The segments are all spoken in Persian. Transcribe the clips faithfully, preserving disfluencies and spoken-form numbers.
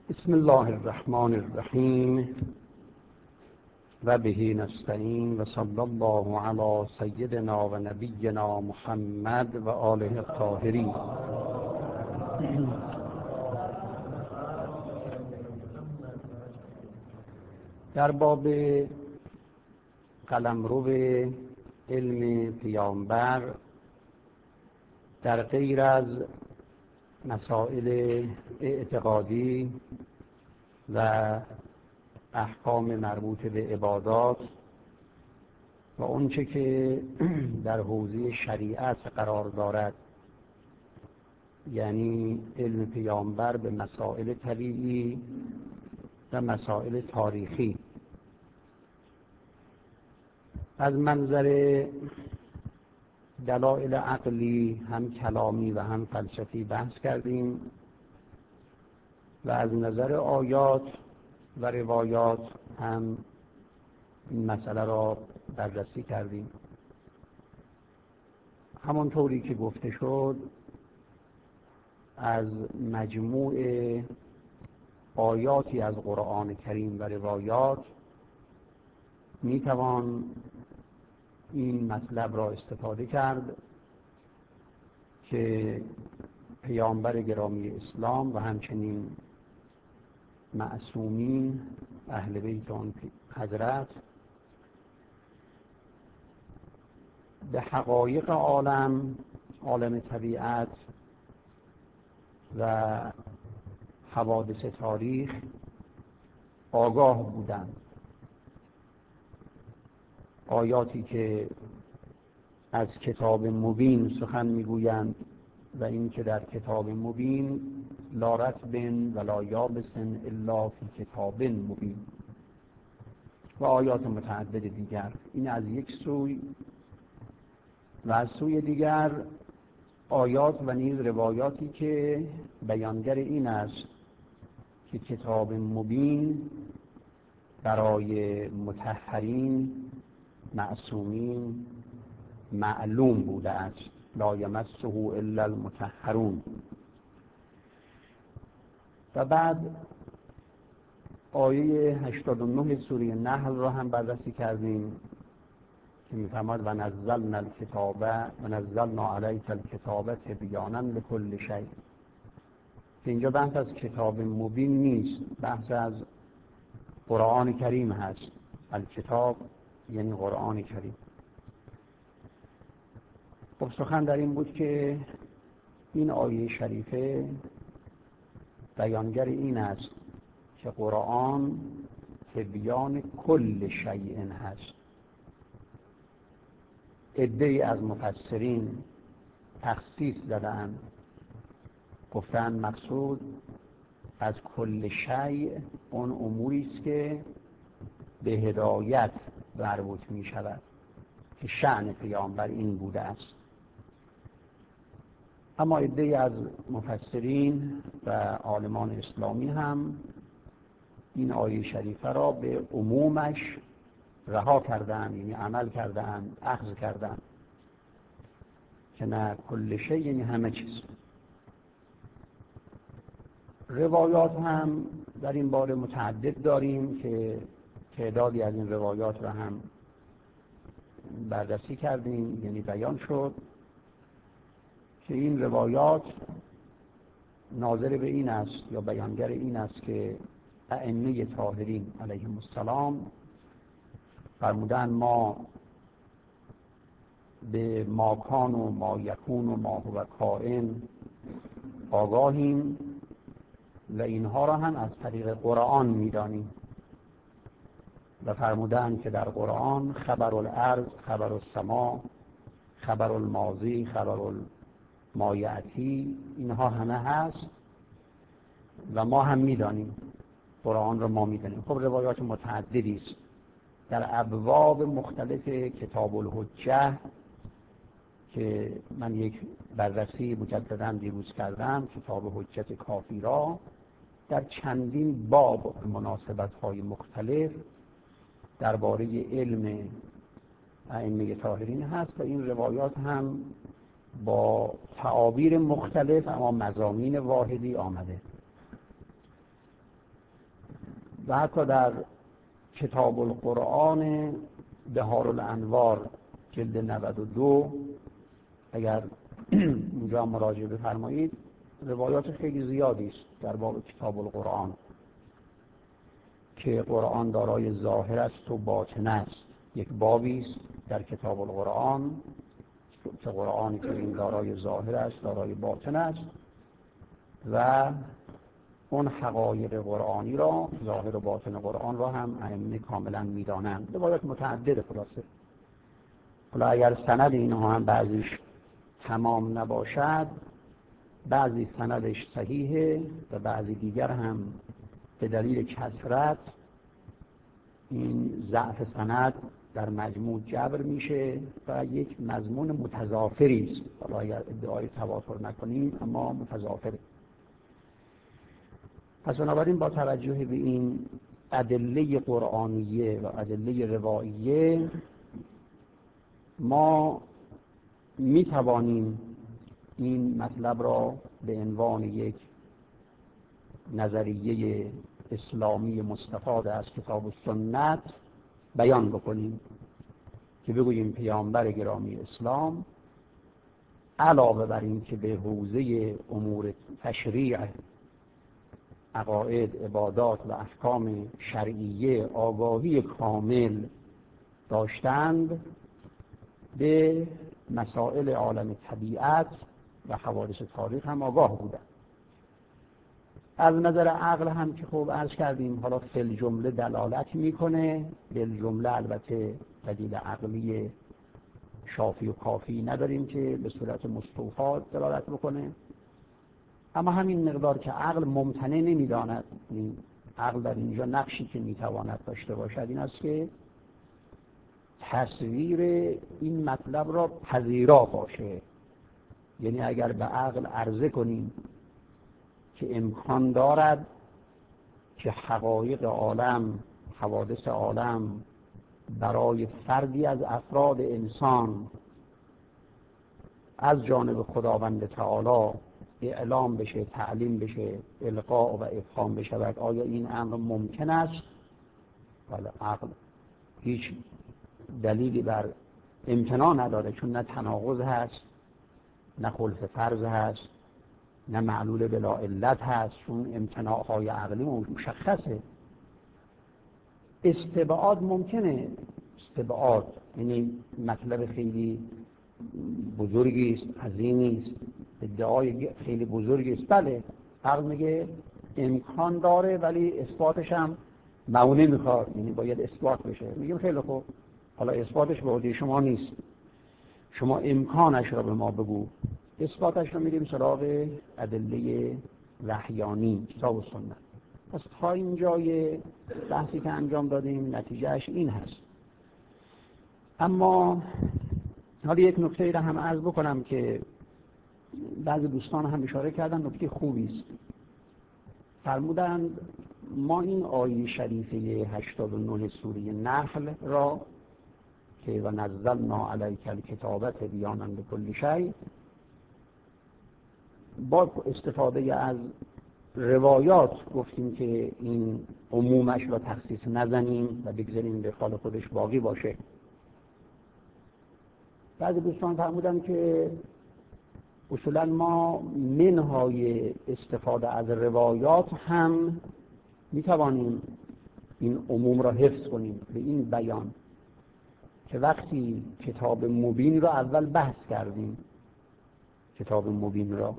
بسم الله الرحمن الرحیم و به نستعین و صلی الله علی سیدنا و نبینا محمد و آله الطاهرین. در باب قلمرو علم پیامبر، در غیر از مسائل اعتقادی و احکام مربوط به عبادات و اونچه که در حوزه شریعت قرار دارد، یعنی علم پیامبر به مسائل طبیعی و مسائل تاریخی، از منظر دلایل عقلی هم کلامی و هم فلسفی بحث کردیم و از نظر آیات و روایات هم این مسئله را بررسی کردیم. همانطوری که گفته شد، از مجموع آیاتی از قرآن کریم و روایات می توان این مطلب را استفاده کرد که پیامبر گرامی اسلام و همچنین معصومین اهل بیت آن حضرت به حقایق عالم، عالم طبیعت و حوادث تاریخ آگاه بودند. آیاتی که از کتاب مبین سخن میگویند و این که در کتاب مبین لا رطب ولا یابس الا فی کتاب مبین و آیات متعدد دیگر. این از یک سوی، و از سوی دیگر آیات و نیز روایاتی که بیانگر این است که کتاب مبین برای مطهرین معصومین معلوم بوده است، لا یمسه الا المطهرون. و بعد آیه هشتاد و نه سوره نحل را هم بررسی کردیم که می‌فرماید و نزلنا الکتاب و نزلنا علیک الکتاب تبیانا لکل شیء، که اینجا بحث از کتاب مبین نیست، بحث از قرآن کریم هست. الکتاب یعنی قرآن کریم. خب سخن در این بود که این آیه شریفه بیانگر این است که قرآن تبیان کل شیء هست. عده‌ای از مفسرین تخصیص دادند، گفتند مقصود از کل شیء اون اموری است که به هدایت مربوط می شود که شأن پیامبر این بوده است. اما عده‌ای از مفسرین و عالمان اسلامی هم این آیه شریفه را به عمومش رها کردند، یعنی عمل کردند، اخذ کردند که نه کل شیء یعنی همه چیز. روایات هم در این باره متعدد داریم که تعدادی از این روایات را هم بررسی کردیم، یعنی بیان شد که این روایات ناظر به این است یا بیانگر این است که ائمه طاهرین علیهم السلام فرمودند ما به ما کان و ما یکون و ما هو کائن آگاهیم و اینها را هم از طریق قرآن می‌دانیم و فرمودند که در قرآن خبر الارض، خبر السما، خبر الماضی، خبر ما یأتی، اینها همه هست و ما هم می‌دانیم، قرآن را ما می‌دانیم. خب روایات متعددی است در ابواب مختلف کتاب الحجه که من یک بررسی مجدداً دیروز کردم، کتاب حجت کافی را، در چندین باب مناسبت‌های مختلف درباره علم ائمه طاهرین هست و این روایات هم با تعابیر مختلف اما مضامین واحدی آمده. و حتی در کتاب القرآن بهارالانوار جلد نود و دو اگر اونجا مراجعه بفرمایید روایات خیلی زیادی است در باب کتاب القرآن که قرآن دارای ظاهر است و باطن است. یک بابی است در کتاب القرآن که قرآنی که این دارای ظاهر است دارای باطن است و اون حقایق قرآنی را، ظاهر و باطن قرآن را هم ائمه کاملا می‌دانند. روایات متعدد خلاصه. حالا اگر سند اینها هم بعضیش تمام نباشد، بعضی سندش صحیحه و بعضی دیگر هم به دلیل کثرت این ضعف سند در مجموع جبر میشه و یک مضمون متضافری است. حالا اگر ادعای تواتر نکنیم اما متضافره. پس بنابراین با توجه به این ادله قرآنیه و ادله رواییه ما می توانیم این مطلب را به عنوان یک نظریه اسلامی مستفاد از کتاب و سنت بیان بکنیم که بگوییم پیامبر گرامی اسلام علاوه بر این که به حوزه امور تشریع، عقاید، عبادات و احکام شرعیه آگاهی کامل داشتند، به مسائل عالم طبیعت و حوادث تاریخ هم آگاه بودند. از نظر عقل هم که خوب عرض کردیم حالا فی جمله دلالت میکنه، بالجمله البته دلیل عقلی شافی و کافی نداریم که به صورت مستوفا دلالت بکنه، اما همین مقدار که عقل ممتنع نمیداند. این عقل در اینجا نقشی که میتواند داشته باشد این است که تصویر این مطلب را پذیرا باشه. یعنی اگر به عقل عرضه کنیم که امکان دارد که حقایق عالم، حوادث عالم برای فردی از افراد انسان از جانب خداوند تعالی اعلام بشه، تعلیم بشه، القاء و افهام بشه، آیا این امر ممکن است؟ ولی عقل هیچ دلیلی بر امتناع نداره، چون نه تناقض هست، نه خلف فرض هست، نه معلول بلا علت هست، چون امتناعهای عقلی مشخصه. استبعاد ممکنه، استبعاد یعنی مطلب خیلی بزرگی است، عظیمی است، ادعای خیلی بزرگی است. بله عقل میگه امکان داره ولی اثباتش هم معونه میخواد، یعنی باید اثبات بشه. میگیم خیلی خوب، حالا اثباتش به عهده شما نیست، شما امکانش را به ما بگو. اثباتش رو میریم سراغ ادله وحیانی، کتاب و سنت. پس تا اینجای بحثی که انجام دادیم نتیجهش این هست. اما حالا یک نکته را هم عرض بکنم که بعضی دوستان هم اشاره کردن، نکته خوبی است. فرمودند ما این آیه شریفه هشتاد و نه سوره نحل را که و نزلنا علیک الکتاب تبیانا لکل شیء، با استفاده از روایات گفتیم که این عمومش را تخصیص نزنیم و بگذاریم به حال خودش باقی باشه. بعضی دوستان فرمودن که اصولا ما منهای استفاده از روایات هم میتوانیم این عموم را حفظ کنیم به این بیان که وقتی کتاب مبین را اول بحث کردیم، کتاب مبین را،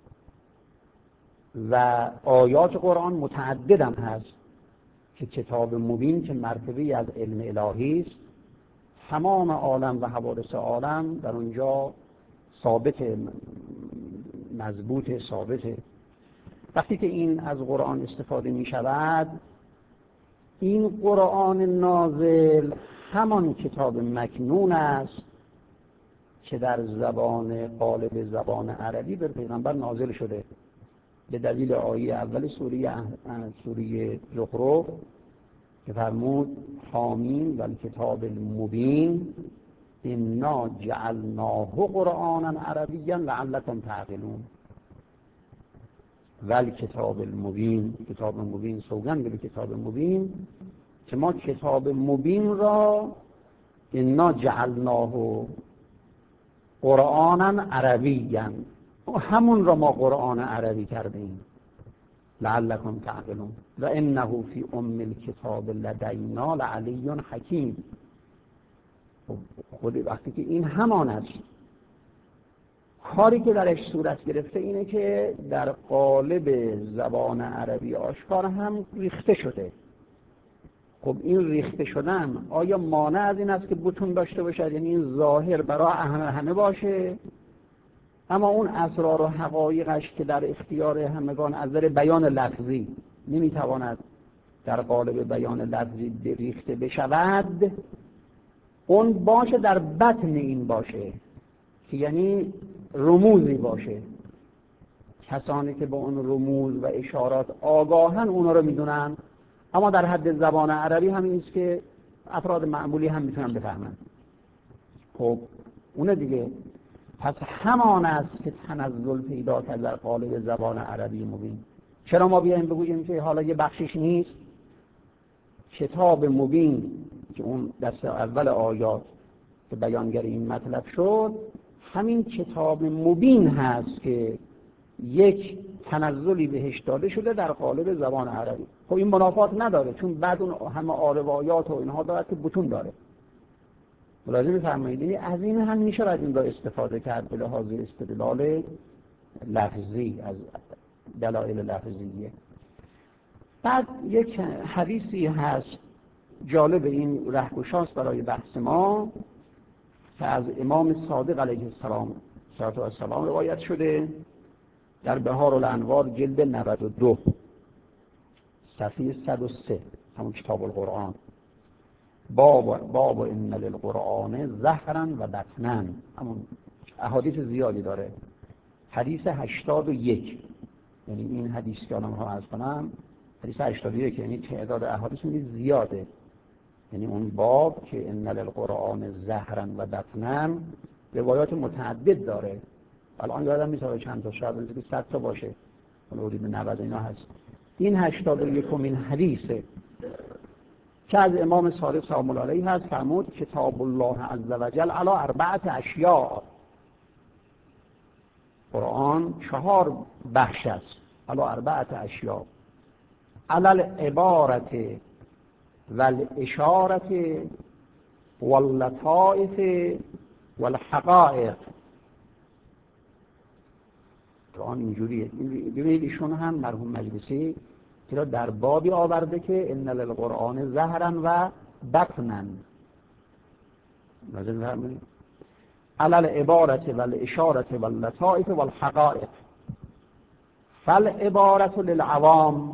و آیات قرآن متعددم هست که کتاب مبین که مرتبه از علم الهی است، تمام عالم و حوادث عالم در اونجا ثابت، مضبوط، ثابته. وقتی که این از قرآن استفاده می شود، این قرآن نازل همان کتاب مکنون است که در زبان غالب زبان عربی به پیغمبر نازل شده، به دلیل آیه اول سوره سوره زخرف که فرمود حامیم و الکتاب المبین انا جعلناه قرآنا عربیا لعلکم تعقلون. ول کتاب المبین، کتاب مبین، سوگند به کتاب مبین که ما کتاب مبین را انا جعلناه قرآنا عربیا، همون را ما قرآن عربی کردیم لعلکم تعقلون و انه فی ام الکتاب لدینا لعلی حکیم. خود وقتی که این همان است، کاری که درش صورت گرفته اینه که در قالب زبان عربی آشکار هم ریخته شده. خب این ریخته شدن آیا مانع از این است که بتون داشته باشد، یعنی این ظاهر برای همه همه باشه، اما اون اسرار و حقایقش که در اختیار همگان از نظر بیان لفظی نمیتواند در قالب بیان لفظی ریخته بشود، اون باشه در بطن این باشه که یعنی رموزی باشه، کسانی که با اون رموز و اشارات آگاهن اونا رو میدونن، اما در حد زبان عربی همین است که افراد معمولی هم میتونن بفهمن. خب اونه دیگه. پس همان است که تنزل پیدا کرد در قالب زبان عربی مبین. چرا ما بیایم بگوییم که حالا یه بخشش نیست؟ کتاب مبین که اون دست اول آیات که بیانگر این مطلب شد، همین کتاب مبین هست که یک تنزلی بهش داده شده در قالب زبان عربی. خب این منافات نداره، چون بعد اون همه روایات و اینها داره که بتون داره. ملاحظه بفرمایید، یعنی از این هم میشه از این را استفاده کرد به لحاظ استدلال لفظی، از دلایل لفظیه. بعد یک حدیثی هست جالب، این رهگشاست برای بحث ما، که از امام صادق علیه السلام صلوات و سلام روایت شده در بهار الانوار جلد نود و دو صفحه صد و سه، همون کتاب القرآن. باب باب ان للقرآن ظهرا و بطنا، همون احادیث زیادی داره. حدیث هشتاد و یک، یعنی این حدیث که الان میخوام عرض کنم حدیث هشتاد و یک، یعنی تعداد احادیث زیاده. یعنی اون باب که ان للقرآن ظهرا و بطنا روایات متعدد داره. الان یادم نیست چند تا، شاید بزرگی صد تا باشه، حدود نود اینا هست. این هشتاد و یکمین حدیثه که از امام صادق سلام الله علیه هست، فرمود کتاب الله عز و جل علی اربعه اشیاء، قرآن چهار بخش است، علی اربعه اشیاء، علی العبارت والاشارت واللطائف والحقائق. قرآن اینجوریه. ببینید ایشون هم مرحوم مجلسی که در بابی آورده که ان للقرآن ظهرا و بطنا، نظر فرمایید علی العبارت والاشارت واللطائف والحقائق. فالعبارت للعوام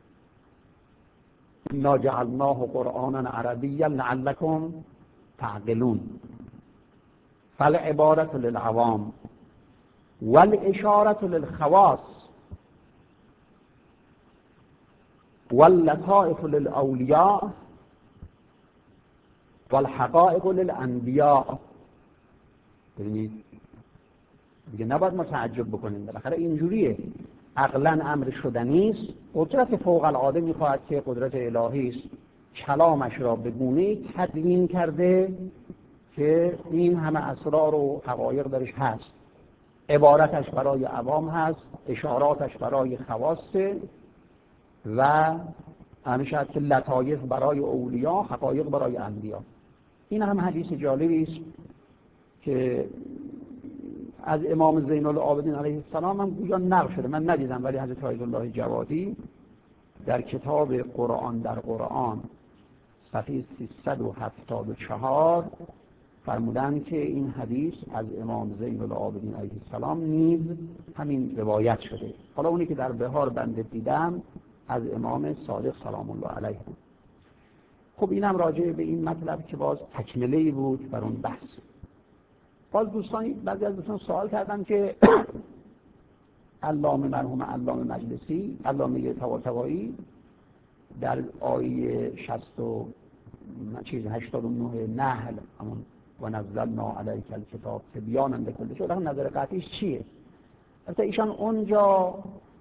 انا جعلناه قرآنا عربیا لعلکم تعقلون. فالعبارت للعوام والاشارت للخواص واللطائف للاولیاء والحقائق للانبیاء. ببینید دیگه نباید ما تعجب بکنیم، بالاخره اینجوریه، عقلا امر شدنی است. قدرت فوق العاده میخواهد که قدرت الهی است، کلامش را به گونه‌ای تدوین کرده که این همه اسرار و حقایق درش هست. عبارتش برای عوام هست، اشاراتش برای خواصه، و همیشه که لطایف برای اولیا، حقایق برای انبیا. این هم حدیث جالبی است که از امام زین العابدین علیه السلام هم گویا نقل شده، من ندیدم، ولی حضرت آیت الله جوادی در کتاب قرآن در قرآن صفحه سیصد و هفتاد و چهار فرمودن که این حدیث از امام زین العابدین علیه السلام نیز همین روایت شده. حالا اونی که در بهار بنده دیدم از امام صادق سلام الله علیه. خب اینم راجع به این مطلب که باز تکمله‌ای بود بر اون بحث. باز دوستان، بعضی از دوستان سوال کردن که علامه مرحوم علامه مجلسی، علامه طباطبایی در آیه شصت و چیز هشتاد و نه نحل، همون و نزلنا علیک الکتاب تبیانا لکل شیء، نظر قطعیش چیه؟ البته ایشان اونجا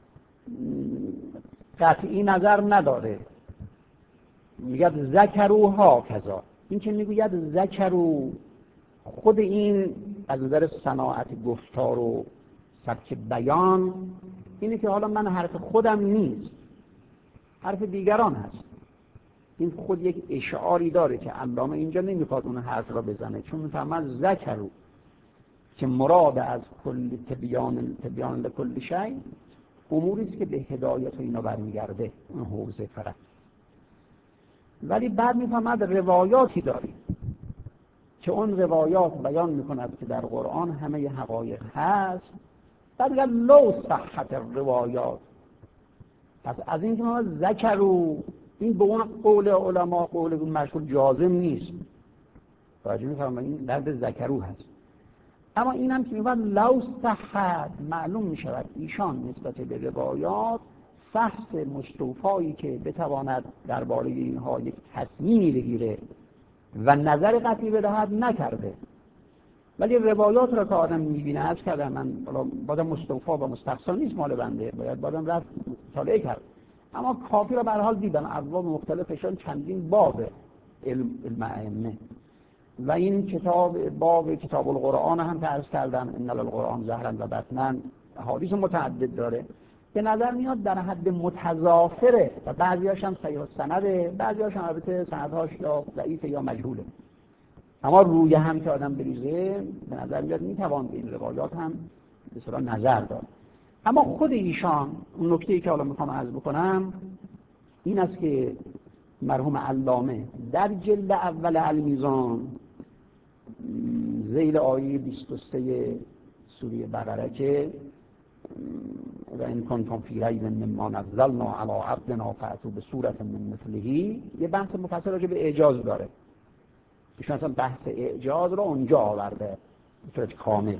قطعی نظر نداره، میگه ذکروها کذا. این که میگوید ذکرو، خود این از نظر صناعت گفتار و سبک بیان اینه که حالا من حرف خودم نیست، حرف دیگران هست. این خود یک اشعاری داره که علامه اینجا نمیخواد اون حرف را بزنه، چون میفهمد ذکرو که مراد از کل تبیان تبیان لکل شیء اموری است که به هدایت اینا برمیگرده، اون حوزه فرق. ولی بعد میفهمد روایاتی داریم که اون روایات بیان میکند که در قرآن همه حقایق هست. بعد میگه لو صحت الروایات. پس از این که ما ذکرو، این به اون قول علما، قول مشهور جازم نیست، توجه میفهمم این درد ذکرو هست. اما این هم که میگوید لو صحت، معلوم میشود ایشان نسبت به روایات فحص مستوفایی که بتواند درباره اینها یک تصمیمی بگیره و نظر قطعی بدهد نکرده. ولی روایات را که آدم میبینه، از کردم من بادم مستوفا و مستقصا نیست مال بنده، باید بادم رفت مطالعه کرد. اما کافی را به هر حال دیدم، ابواب مختلفشان چندین باب علم ائمه. و این کتاب باب کتاب القرآن هم که عرض کردم ان القرآن ظهرا و بطنا احادیث متعدد داره، به نظر میاد در حد متضافره و بعضی‌هاش هم صحیح السنده، بعضی‌هاش هم البته سندهاش یا ضعیف یا مجهوله. اما روی هم که آدم بریزه به نظر میاد میتوان به این روایات هم به اصطلاح نظر داد. اما خود ایشان، اون نکته‌ای که حالا میخوام عرض بکنم این است که مرحوم علامه در جلد اول المیزان ذیل آیه بیست و سه سوره بقره که و این کنتم فی ریب مما نزلنا علی عبدنا فأتوا بسورة من مثله، یه بحث مفصل راجع به اعجاز داره. ایشون اصلا بحث اعجاز رو اونجا آورده به صورت کامل.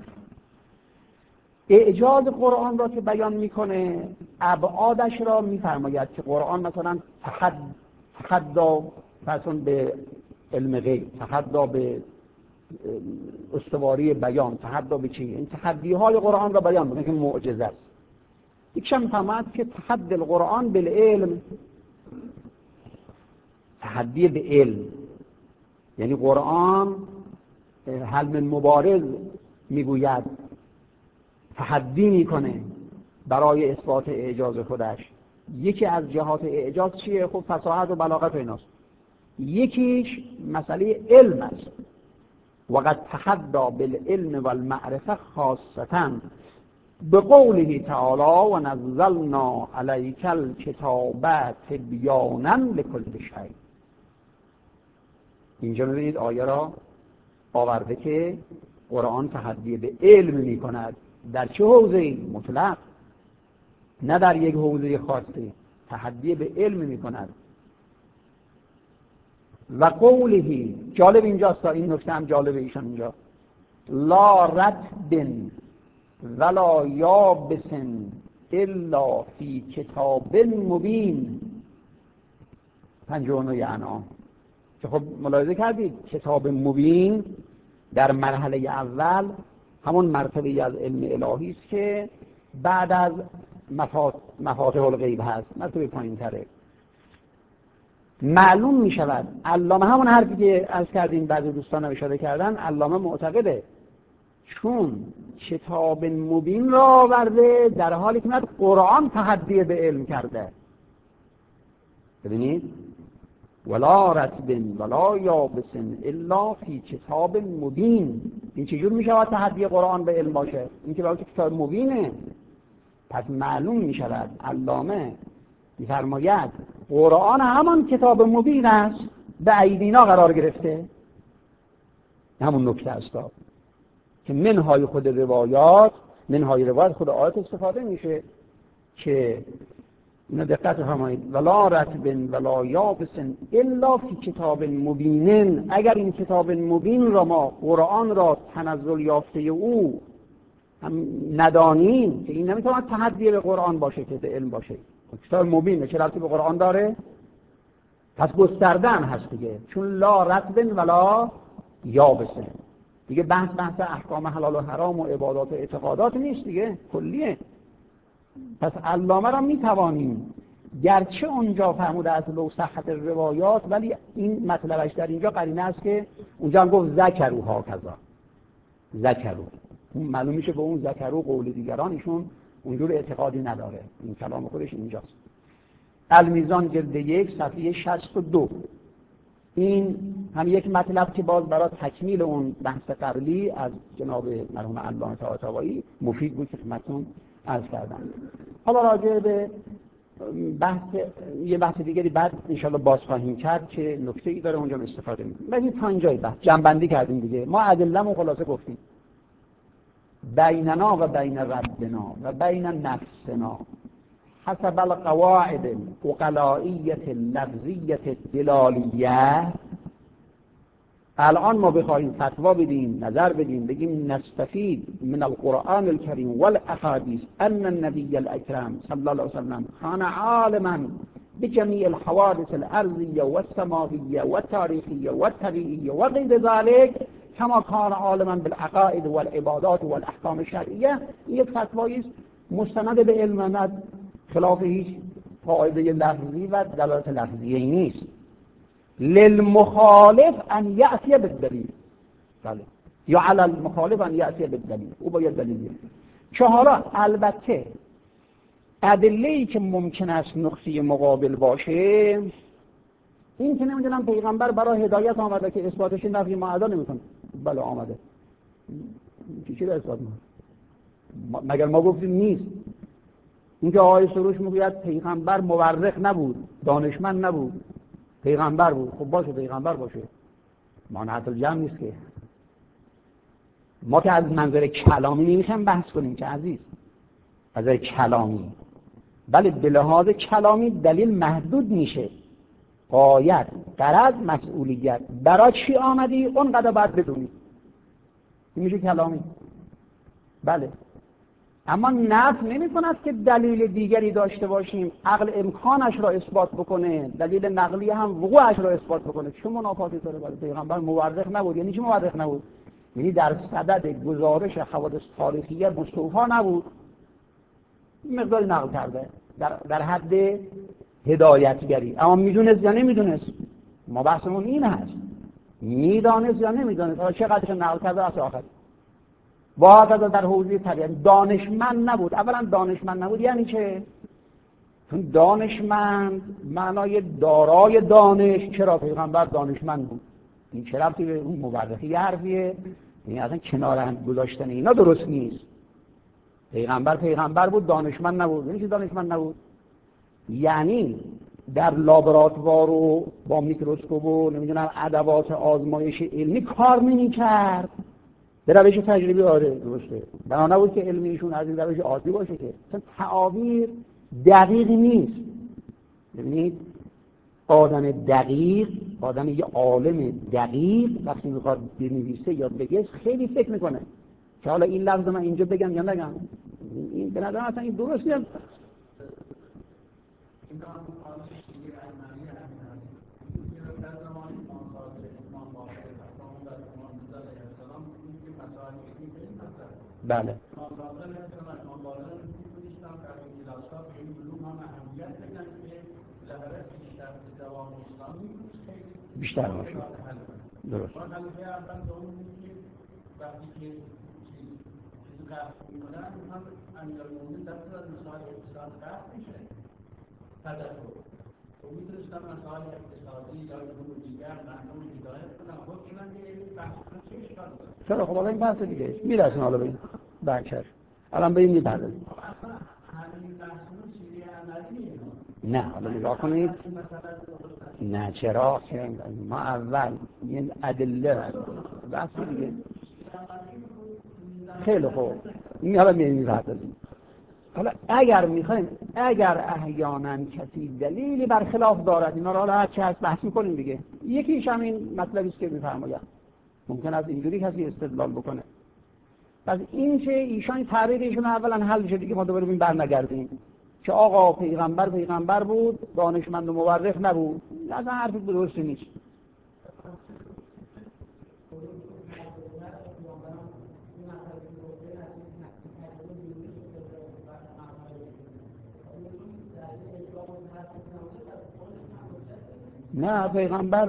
اعجاز قرآن را که بیان میکنه ابعادش را میفرماید که قرآن مثلا تحد تحدا مثلا به علم غیب، تحدا به استواری بیان، تحدا به چی؟ این تحدی های قرآن را بیان میکنه که معجزه است. یکشم میفهمد که تحدی القرآن بالعلم، تحدی به علم، یعنی قرآن حل من مبارز میگوید، تحدی میکنه برای اثبات اعجاز خودش. یکی از جهات اعجاز چیه؟ خب فصاحت و بلاغت و ایناست. یکیش مسئله علم است. وقد تحدى بالعلم والمعرفه خاصة بقوله تعالی و نزلنا علیک الکتاب تبیانا لکل شیء. اینجا می‌بینید آیه را آورده که قرآن تحدی به علم می‌کند. در چه حوزه‌ای؟ مطلق، نه در یک حوزه خاصی. تحدی به علم می‌کند. و قوله، جالب اینجاست، این نکته هم جالب ایشان اینجا، لا رتب ولا یابس الا فی کتاب مبین. پنجاه و نه انعام که خب ملاحظه کردید کتاب مبین در مرحله اول همون مرتبه از علم الهی است که بعد از مفاتیح الغیب هست، مرتبه پایین تره. معلوم می شود علامه همون حرفی که عرض کردیم بعضی دوستان هم اشاره کردن، علامه معتقده چون کتاب مبین را آورده در حالی که قرآن تحدی به علم کرده. ببینید ولا رتب ولا یابس الا فی کتاب مبین. این چجور می شود تحدی قرآن به علم باشه؟ این که باید کتاب مبینه. پس معلوم می شود علامه می‌فرماید قرآن همان کتاب مبین است به ایدینا قرار گرفته. همون نکته است که منهای خود روایات، منهای روایات خود آیات استفاده میشه که اینو دقت فرمایید ولا رتب ولا یابس الا فی کتاب مبین. اگر این کتاب مبین را ما قرآن را تنزل یافته او هم ندانیم که این نمیتواند تحدی به قرآن باشه که به علم باشه. کتاب مبین چه ربطی به قرآن داره؟ پس گسترده هم هست دیگه، چون لا رتب ولا یابسه دیگه. بحث بحث احکام حلال و حرام و عبادات و اعتقادات نیست دیگه، کلیه. پس علامه را میتوانیم گرچه اونجا فرموده از لو صحت روایات، ولی این مطلبش در اینجا قرینه است که اونجا هم گفت ذکروا هکذا، ذکروا، اون معلوم میشه به اون ذکروا قول دیگران ایشون اونجور اعتقادی نداره، این کلام خودش اینجاست. المیزان جلد یک صفحه شصت و دو. این هم یک مطلب که باز برای تکمیل اون بحث قبلی از جناب مرحوم علامه طباطبایی مفید بود که خدمتتون عرض کردم. حالا راجع به بحث یه بحث دیگری بعد انشالله باز خواهیم کرد که نکته ای داره اونجا استفاده می‌کنیم. ولی تا اینجای بحث جنبندی کردیم دیگه. ما ادله‌مون خلاصه گفتیم. بیننا و بین ربنا و بین نفسنا حسب القواعد العقلائیة اللفظیة الدلالیة. الان ما بخواهیم فتوا بدیم، نظر بدیم، بگیم نستفید من القرآن الكریم والاحادیث ان النبی الاکرم صلی الله علیه وسلم کان عالما بجمیع الحوادث الارضیة والسماویة والتاریخیة والطبیعیة وغیر ذلك کما کان عالما بالعقائد والعبادات والاحکام الشرعیه. یک فتوایی است مستند به علم، نه خلاف هیچ قاعده لفظی و دلالت لفظی نیست. للمخالف ان یأتی بالدلیل، بله، یا علی المخالف ان یأتی بالدلیل، او باید دلیل بیاره. چهارا البته ادله‌ای که ممکن است نقطه مقابل باشه، این که نمیدونم پیغمبر برای هدایت آمده که اثباتش نفی ما ادا نمیکنه. بله آمده، چی چی اثبات ما مگر ما گفتیم نیست؟ اینکه آیه سروش میگوید پیغمبر مورخ نبود، دانشمند نبود، پیغمبر بود. خب باشه پیغمبر باشه، مانعت الجمع نیست که. ما که از منظر کلامی نمیخوایم بحث کنیم که عزیز، از منظر کلامی، بله به لحاظ کلامی دلیل محدود میشه. غایت، غرض، مسئولیت، برای چی آمدی اونقدر باید بدونی، این میشه کلامی. بله، اما نفی نمی کند که دلیل دیگری داشته باشیم، عقل امکانش را اثبات بکنه، دلیل نقلی هم وقوعش را اثبات بکنه. چه منافاتی داره؟ برای پیغمبر مورخ نبود. یعنی چی مورخ نبود؟ یعنی در صدد گزارش حوادث تاریخیه مستوفا نبود، مقدار نقل کرده در, در حد هدایتگری. اما میدونست یا نمیدونست؟ ما بحثمون این هست، میدانست یا نمیدانست؟ حالا چقدرش نقل کرده از آخر با هکذا در حوزه طبیعت. دانشمند نبود. اولا دانشمند نبود یعنی چه؟ چون دانشمند معنای دارای دانش. چرا پیغمبر دانشمند بود؟ این چه ربطی به اون مورخی حرفیه؟ این اصلا کنار هم گذاشتن اینا درست نیست. پیغمبر پیغمبر بود، دانشمند نبود. یعنی چه دانشمند نبود؟ یعنی در لابراتوار و با میکروسکوپ و نمیدونم ادوات آزمایش علمی کار نمی‌کرد. به روش تجربی آره درسته، بنا نبود که علمیشون از این روش عادی باشه که مثلا تعابیر دقیق نیست. ببینید آدم دقیق، آدم یه عالم دقیق وقتی میخواد بنویسه یا بگه خیلی فکر میکنه که حالا این لفظ من اینجا بگم یا نگم. این به نظر اصلا این درست نیست. بله بیشتر باشه، درست. میتونستم مسائل اقتصادی یا علوم دیگر مردم هدایت کنم. حکم من که این بحث چه اشکال داره؟ چرا؟ خب حالا این بحث دیگه میرسیم حالا ببین بچه‌ش الان به این میپردازیم. همین بحثمون چیزی عملی نه حالا نگاه کنید. نه چرا؟ ما اول این ادله بحث دیگه. خیلی خوب این حالا میپردازیم. حالا اگر میخوایم، اگر احیانا کسی دلیلی بر خلاف دارد، اینا رو حالا هر چه هست بحث میکنیم دیگه. یکیش هم این مطلبی است که میفرماید ممکن است اینجوری کسی استدلال بکنه. پس این که ایشان تعریفشون اولا حل شد دیگه، ما دوباره ببین برنگردیم که آقا پیغمبر پیغمبر بود، دانشمند و مورخ نبود. اصلا حرفی درستی نیست. نه پیغمبر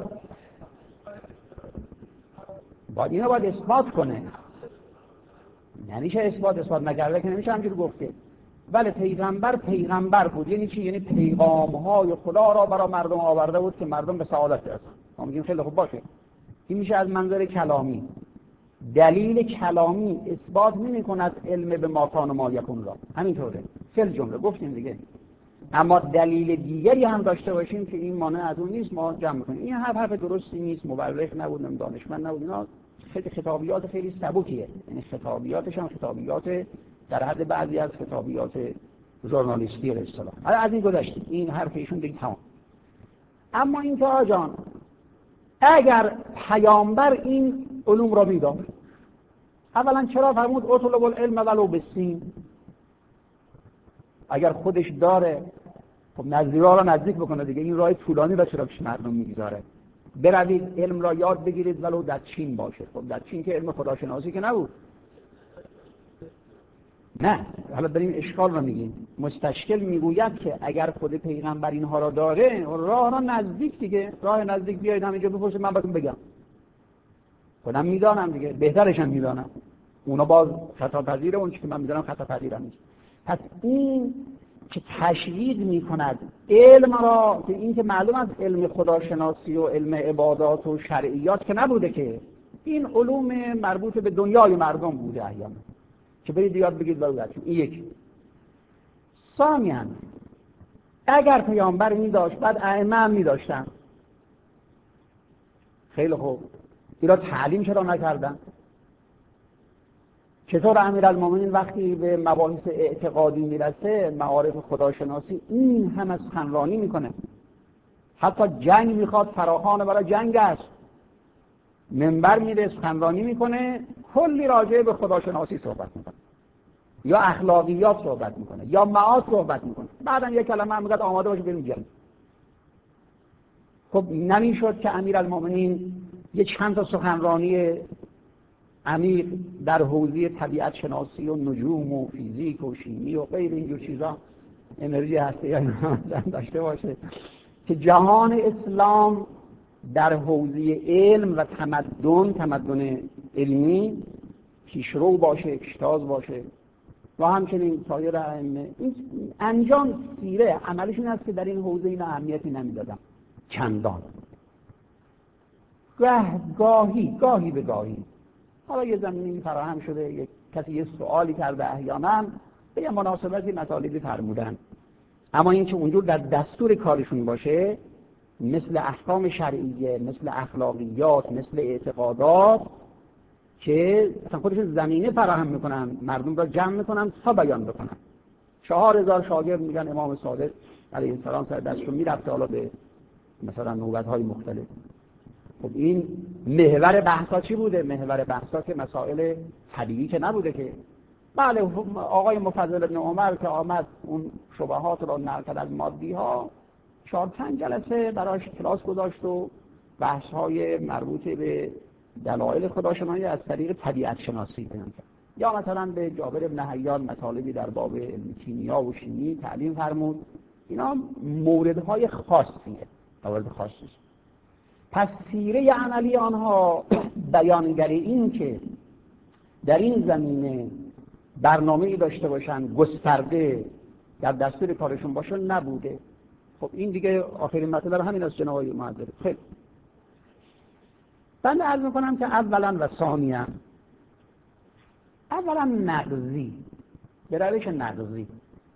باید اینو باید اثبات کنه، یعنی چه اثبات؟ اثبات نکرده که نمیشه همجوری گفته. بله پیغمبر پیغمبر بود، یعنی چی؟ یعنی پیغام‌های خدا را برای مردم آورده بود که مردم به سعادت برسن. ما میگیم خیلی خوب باشه، این میشه از منظر کلامی. دلیل کلامی اثبات نمی‌کند علم به ما کان و ما یکون را، همینطوره فعل جمله گفتیم دیگه. اما دلیل دیگری هم داشته باشیم که این مانع از اون نیست، ما جمع کنیم. این حرف حرف درستی نیست، مبرر نبود، دانشمند نبود، اینا خیلی خطابیات خیلی سبکیه، یعنی خطابیاتش هم خطابیات در حد بعضی از خطابیات ژورنالیستی به اصطلاح. حالا از این گذشتیم، این حرف ایشون دیگه تمام. اما این که آقا جان اگر پیامبر این علوم را میداد، اولا چرا فرمود اطلب العلم ولو بالسین؟ اگر خودش داره خب نزدیکا را نزدیک بکنه دیگه، این راه طولانی را چرا پیش مردم میگذاره؟ بروید علم را یاد بگیرید ولو در چین باشه. خب در چین که علم خداشناسی که نبود. نه، حالا بریم اشکال رو میگیم. مستشکل میگوید که اگر خود پیغمبر اینها را داره، راه را نزدیک دیگه، راه نزدیک بیاید همینجا بپرسید من بهتون بگم. خودم میدانم دیگه، بهترش هم میدانم. اونا باز خطا پذیره، اون چیزی که من میدونم خطا پذیر نیست. پس این که تشویق میکند علم را، که این که معلوم است علم خداشناسی و علم عبادات و شرعیات که نبوده، که این علوم مربوط به دنیای مردم بوده احیانا، که برید یاد بگید برودتون. این یک. ثانیاً اگر پیامبر می داشت بعد ائمه هم می داشتن، خیلی خوب، اینا تعلیم چرا نکردن؟ چطور امیرالمومنین وقتی به مباحث اعتقادی میرسه، معارف خداشناسی، این هم از سخنرانی میکنه، حتی جنگ میخواد فراخوان برای جنگ است، منبر میره سخنرانی میکنه، کلی راجع به خداشناسی صحبت میکنه، یا اخلاقیات صحبت میکنه، یا معاد صحبت میکنه، بعدم یک کلمه هم میگه آماده باشه بریم جنگ. خب نمیشد که امیرالمومنین یه چند تا سخنرانی عمیق در حوزه طبیعت شناسی و نجوم و فیزیک و شیمی و غیر اینجور چیزا، انرژی هسته‌ای داشته باشه که جهان اسلام در حوزه علم و تمدن، تمدن علمی پیشرو باشه، اکتاز باشه، و همچنین سایر ائمه. این انجام سیره عملشون هست که در این حوزه این اهمیتی نمیدادن چندان، گاه گاهی گاهی به گاهی حالا یه زمینی فراهم شده، یک کسی یه سوالی کرده احیانا به یه مناسبتی مطالبی فرمودن، اما این که اونجور در دستور کارشون باشه، مثل احکام شرعیه، مثل اخلاقیات، مثل اعتقادات، که اصلا خودشون زمینه فراهم میکنن، مردم را جمع میکنن تا بیان بکنن. چهار هزار شاگرد میگن امام صادق علیه السلام سر دستشون میرفته، حالا به مثلا نوبت‌های مختلف. خب این محور بحثا چی بوده؟ محور بحثا که مسائل طبیعی که نبوده که. بله آقای مفضل ابن عمر که آمد اون شبهات رو نقل کرد از مادی ها، چهار پنج جلسه براش کلاس گذاشت و بحث‌های مربوط به دلایل خداشناسی از طریق طبیعت شناسی بیان کرد. یا مثلا به جابر بن حیان مطالبی در باب علم کیمیا و شیمی تعلیم فرمود. اینا موردهای خاصیه، موارد خاصی. پس سیره عملی آنها بیانگر این که در این زمینه برنامه‌ای داشته باشن گسترده در دستور کارشون باشه نبوده. خب این دیگه آخرین مطلب همین است جناب آقای معذر. خیلی بنده عرض میکنم که اولا و ثانیا، اولا نقضی، به روش نقضی،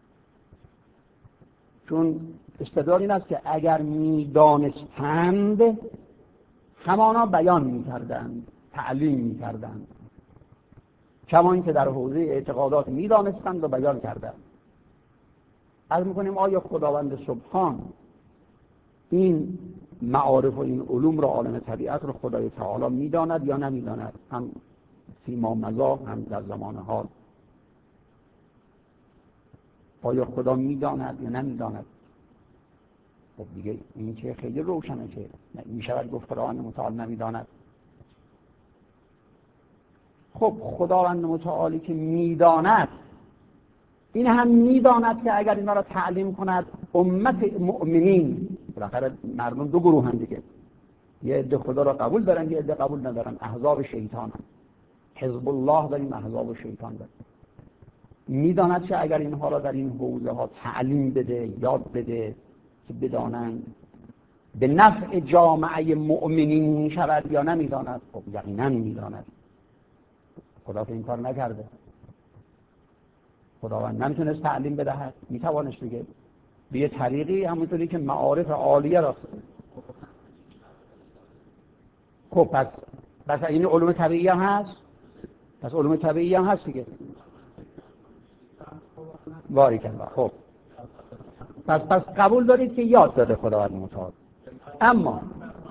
چون استدلال این است که اگر میدانستند همانا بیان میکردند، تعلیم میکردند، کما اینکه در حوزه اعتقادات میدانستند و بیان کردند. عرض میکنیم آیا خداوند سبحان این معارف و این علوم را، عالم طبیعت را خدای تعالی میداند یا نمیداند؟ هم فیما مضی هم در زمان حال. آیا خدا میداند یا نمیداند؟ خب دیگه این که خیلی روشنه که میشود گفت خداوند متعال نمیداند. خب خداوند متعالی که میداند، این هم میداند که اگر اینا را تعلیم کند امت مؤمنین بالاخره مردم دو گروه هم دیگه، یه عده خدا را قبول دارن، یه عده قبول ندارن، احزاب شیطان هم. حزب الله داریم، احزاب شیطان داریم. میداند که اگر اینها را در این حوزه ها تعلیم بده، یاد بده که بدانند به نفع جامعه مؤمنین میشود یا نمیداند؟ خب یقینا میداند. خدا که این کار نکرده. خداوند نمیتونست تعلیم بدهد، میتوانست دیگه به یه طریقی، همونطوری که معارف عالیه را. خب پس پس این علوم طبیعی هم هست، پس علوم طبیعی هم هست دیگه. باریکالله. خب پس پس قبول دارید که یاد داده خداوند متعال. اما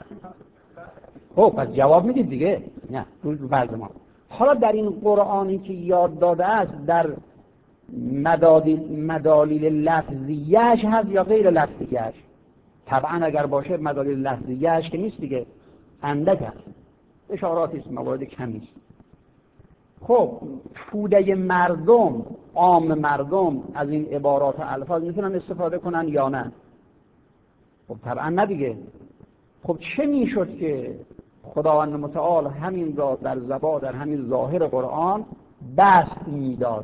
خب پس جواب میدید دیگه. نه روز فرض ما حالا در این قرآنی که یاد داده است در مدالیل مدالیل لفظیه‌اش هست یا غیر لفظیه‌اش؟ طبعا اگر باشه مدالیل لفظیه‌اش که نیست دیگه، اندک هست، اشاراتی است، موارد کمی است. خب توده مردم، عام مردم از این عبارات و الفاظ میتونن استفاده کنن یا نه؟ خب طبعا نه دیگه. خب چه میشد که خداوند متعال همین را در زبان، در همین ظاهر قرآن بسط میداد،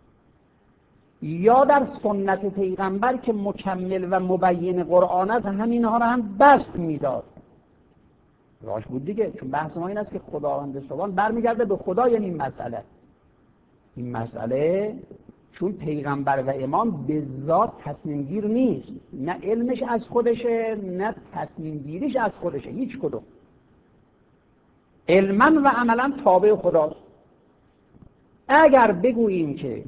یا در سنت پیغمبر که مکمل و مبین قرآن است همینها را هم بسط میداد؟ راش بود دیگه، چون بحث ما این است که خداوند سبحان برمیگرده به خدا. یعنی این مسئله این مسئله چون پیغمبر و امام به ذات تصمیم گیر نیست، نه علمش از خودشه نه تصمیم گیریش از خودشه، هیچ کدوم. علما و عملا تابع خداست. اگر بگوییم که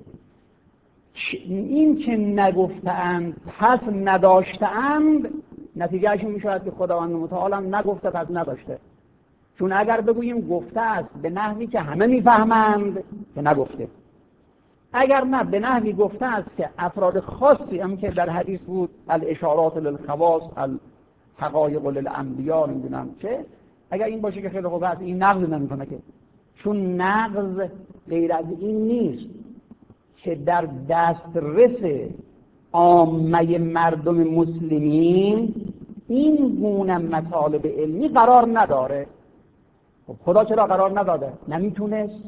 این که نگفتند پس نداشتند، نتیجهش این میشود که خداوند متعال هم نگفته پس نداشته. چون اگر بگوییم گفته است به نحوی که همه میفهمند، که نگفته. اگر نه به نحوی گفته است که افراد خاصی، هم که در حدیث بود الاشارات للخواص الحقایق للانبیاء، نمیدونم چه، اگر این باشه که خیلی خوب است، این نقض نمیکنه که، چون نقض غیر از این نیست که در دسترس عامه مردم مسلمین این گونه مطالب علمی قرار نداره. خب خدا چرا قرار نداده؟ نمیتونست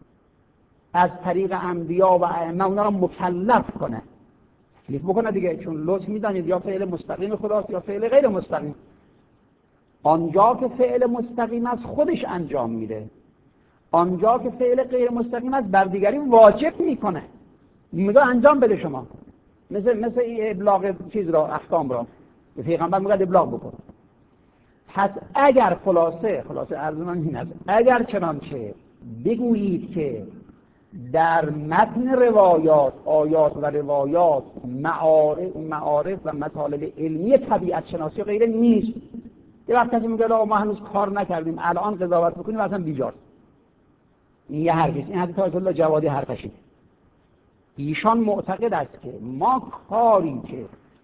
از طریق انبیا و ائمه اونا رو مکلف کنه، تکلیف بکنه دیگه. چون لطف میدانید یا فعل مستقیم خداست یا فعل غیر مستقیم. آنجا که فعل مستقیم است خودش انجام میده، آنجا که فعل غیر مستقیم است بر دیگری واجب میکنه، میگه انجام بده شما. مثل مثل این ابلاغ چیز را، احکام را به پیغمبر میگه ابلاغ بکن. پس اگر خلاصه خلاصه عرض من این است، اگر چنانچه بگویید که در متن روایات، آیات و روایات معارف معارف و مطالب علمی طبیعت شناسی غیره نیست، یه وقت کسی میگه ما هنوز کار نکردیم الان قضاوت بکنیم اصلا بیجاست. این یه حرفی است. این حدیث آیت الله جوادی حرفشه. ایشان معتقد است که ما کاری که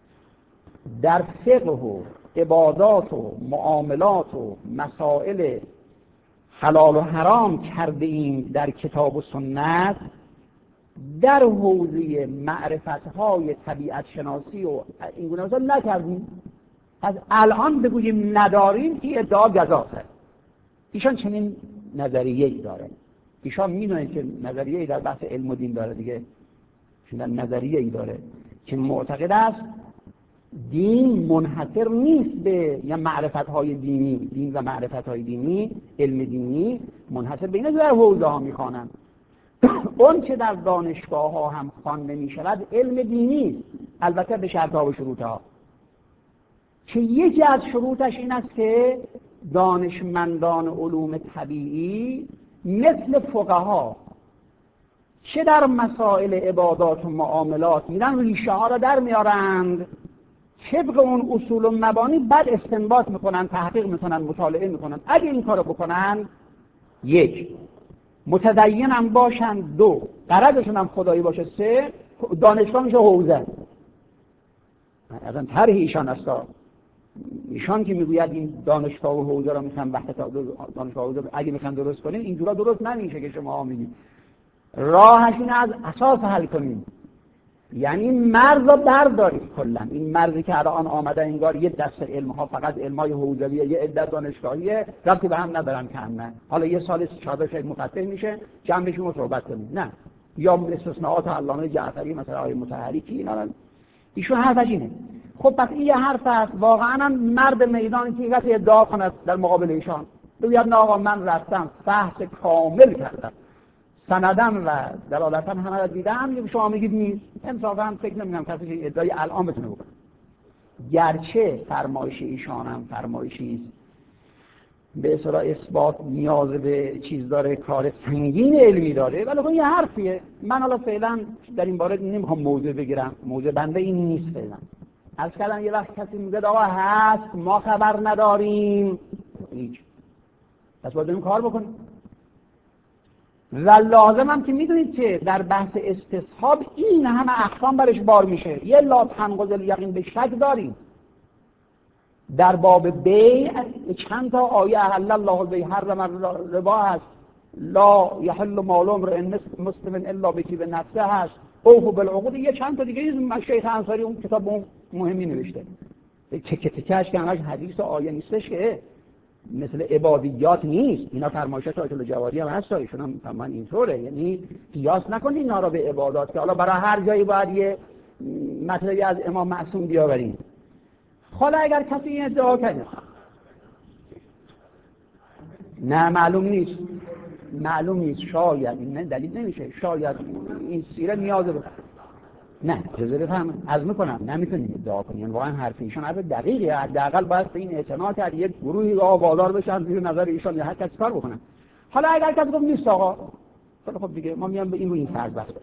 در فقه و عبادات و معاملات و مسائل حلال و حرام کرده ایم در کتاب و سنت، در حوزه معرفت‌های طبیعت شناسی و این گونه مسائل نکردیم. از الان بگوییم نداریم که ادعا گزافه. ایشان چنین نظریه‌ای داره. ایشان میدونه که نظریه‌ای در بحث علم و دین داره دیگه. چون نظریه‌ای داره که معتقد است دین منحصر نیست به یا معرفت‌های دینی، دین و معرفت‌های دینی، علم دینی منحصر به اینه در حوزه ها می‌خوانند. اون که در دانشگاه‌ها هم خوانده می‌شود علم دینی است، البته به شرط‌ها و شروط‌ها، که یکی از شروطش این است که دانشمندان علوم طبیعی مثل فقها چه در مسائل عبادات و معاملات میرن ریشه ها را در میارند، طبق اون اصول و مبانی بعد استنباط میکنن، تحقیق میکنن، مطالعه میکنن. اگه این کارو بکنن، یک، متدین هم باشن، دو، غرضشون هم خدایی باشه، سه، دانشگاه میشه حوزه. اصلا طرح ایشان است. ایشان که میگوید این دانشگاه و حوزه را میخوان وحدت دانشگاه و حوزه اگه میخوان درست کنین، اینجورا درست نمیشه که شما میگید. راهش اینه از اساس حل کنیم. یعنی مرز رو بردارید کلا. این مرزی که الان آمده انگار یه دست علم ها فقط علمای حوزویه، یه عده دانشگاهیه، ربطی به هم ندارن کاملا. حالا یه سال چهار شاید مفتح میشه جنبشون رو صحبت کنیم. نه، یا استثناءات علامه جعفری مثلا آقای مطهری اینا، ایشون حرفش اینه. خب پس این یه حرف است. واقعا مرد میدان که وقتی ادعا کند در مقابل ایشان بگوید نه آقا من رفتم بحث کامل کردم، سندم و دلالتم همه را دیدم، شما میگید نیست. انصافا فکر نمی‌کنم کسی ادعای الان بتونه بکنه. گرچه فرمایش ایشان هم فرمایشی است به اصطلاح اثبات نیاز به چیز داره، کار سنگین علمی داره، ولی خب یه حرفیه. من حالا فعلا در این باره نمیخوام موضوع بگیرم، موضوع بنده این نیست فعلا. از کردن یه وقت کسی میگه آقا هست ما خبر نداریم، هیچ، پس باید این کار بکنیم. و لازم هم که میدونید که در بحث استصحاب این همه احکام برش بار میشه. یه لا تنقض الیقین به شک داریم. در باب بیع چند تا آیه احل الله البیع حرم الربا هست، لا یحل مال امرئ مسلم الا بطیب نفسه هست، اوفوا بالعقود، یه چند تا دیگه شیخ انصاری اون کتاب اون مهمی نوشته. تکه تکه‌اش که همش حدیث و آیه نیستش که مثل عبادیات نیست. اینا فرمایشات آیت الله جوادی هم هست، ایشون هم تمام اینطوره. یعنی قیاس نکنید اینا رو به عبادات که حالا برای هر جایی باید یه مطلبی از امام معصوم بیاوریم. حالا اگر کسی این ادعا کنه نه معلوم نیست، معلوم نیست، شاید این دلیل نمیشه، شاید این سیره نیاز به نه اجازه بفهم از میکنم نمیتونیم ادعا کنیم. واقعا حرف ایشون حرف دقیقه، حداقل باید به این اعتماد کرد یک گروهی را بازار بشن زیر نظر ایشون یا هر کسی کار بکنن. حالا اگر کسی گفت نیست آقا، خب دیگه ما میام به این رو این فرض بس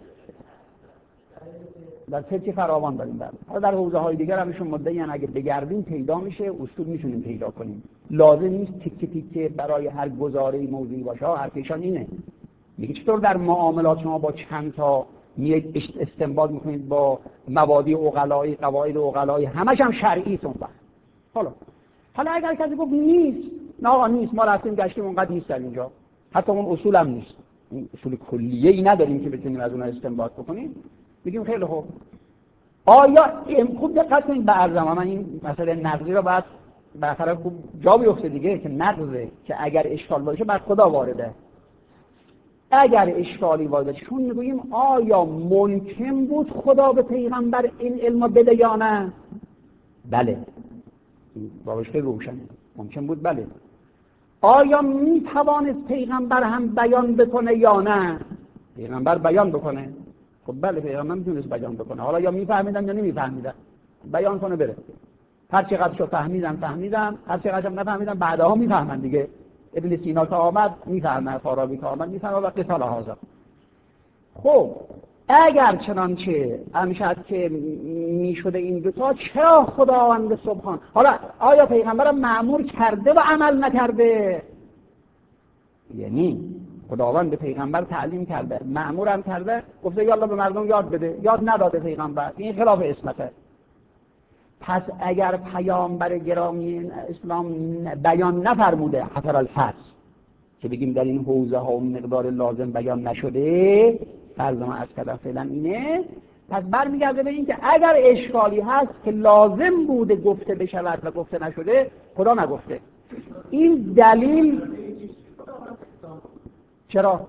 در فقه فراوان داریم. بعد حالا در حوزه های دیگر هم ایشون مدعی ان اگه بگردیم پیدا میشه، اصول میتونیم پیدا کنیم. لازم نیست تیکه تیکه برای هر گزاره موضوعی باشه. حرف ایشون اینه، میگه چطور در معاملات شما با چند تا میایید استنباط میکنید با مبادی عقلایی، قواعد عقلایی، همش هم شرعی است. حالا حالا اگر کسی گفت نیست، نه آقا نیست، ما رفتیم گشتیم اونقدر نیست در اینجا، حتی اون اصول هم نیست، این اصول کلیه ای نداریم که بتونیم از اونها استنباط بکنیم، میگیم خیلی خوب. آیا خوب دقت کنید به عرضم، من این مسئله نقضی رو بعد بالاخره خوب جا بیفته دیگه که نقضه که اگر اشکال باشه بر خدا وارده. اگر اشکالی وارده چون میگوییم آیا ممکن بود خدا به پیغمبر این علم بده یا نه؟ بله، بابش خیلی روشنه، ممکن بود بله. آیا میتوانست پیغمبر هم بیان بکنه یا نه؟ پیغمبر بیان بکنه؟ خب بله، پیغمبر میتونست بیان بکنه. حالا یا میفهمیدن یا نمیفهمیدن، بیان کنه بره. هر چقدر شو فهمیدن فهمیدن، هر چقدر هم نفهمیدن بعدها میفهمن دیگه. ابن سینا که آمد میفهمه، فارابی که آمد میفهمه و قتال هازا. خب اگر چنانچه امشد که میشده این دوتا، چرا خداوند سبحان حالا آیا پیغمبر مأمور کرده و عمل نکرده؟ یعنی خداوند به پیغمبر تعلیم کرده، مأمورم کرده، گفته یالا به مردم یاد بده، یاد نداده پیغمبر، این خلاف اسمته. پس اگر پیامبر گرامی اسلام بیان نفرموده حفر الفرض که بگیم در این حوزه ها و مقدار لازم بیان نشده، فرض ما از کردن فعلا اینه، پس برمیگرده به این که اگر اشکالی هست که لازم بوده گفته بشود و گفته نشده، خدا نگفته. این دلیل چرا؟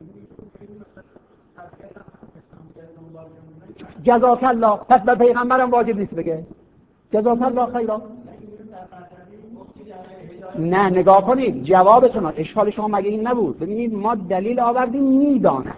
جزاک الله، پس به پیغمبرم واجب نیست بگه جزاک الله خیرا. نه نگاه کنید جوابتون، اشکال شما مگه این نبود؟ ببینید ما دلیل آوردیم میدانم،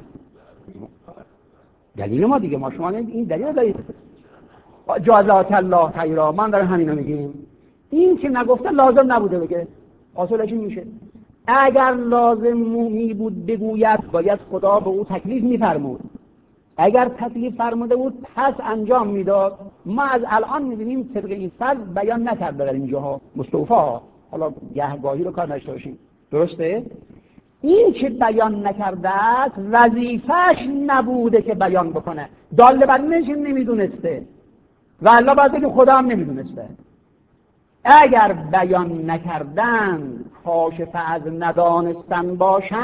دلیل ما دیگه، ما شما این دلیل دارید جزاک الله خیرا، من دارم همینو میگیم. این که نگفته لازم نبوده بگه، حاصلش این میشه اگر لازم می بود بگوید باید خدا به او تکلیف میفرمود، اگر تکلیف فرموده بود پس انجام میداد. ما از الان میبینیم طبق این فرض بیان نکرده در اینجاها مستوفا، حالا گهگاهی رو کار نشته باشیم، درسته؟ این که بیان نکرده است وظیفه‌اش نبوده که بیان بکنه، دال بر اینش نمیدونسته و الله باید بگه خدا هم نمیدونسته. اگر بیان نکردن کاشف از ندانستن